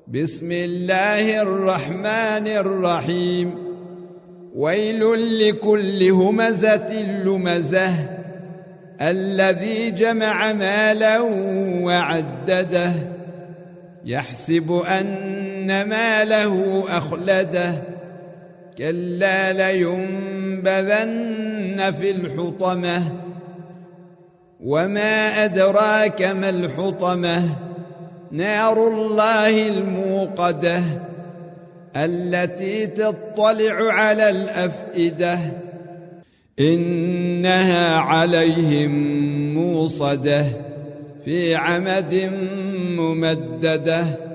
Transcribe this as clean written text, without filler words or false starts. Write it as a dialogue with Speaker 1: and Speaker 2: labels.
Speaker 1: بسم الله الرحمن الرحيم ويل لكل همزة لمزة الذي جمع مالا وعدده يحسب أن ماله أخلده كلا لينبذن في الحطمة وما أدراك ما الحطمة نار الله الموقدة التي تطلع على الأفئدة إنها عليهم موصدة في عمد ممددة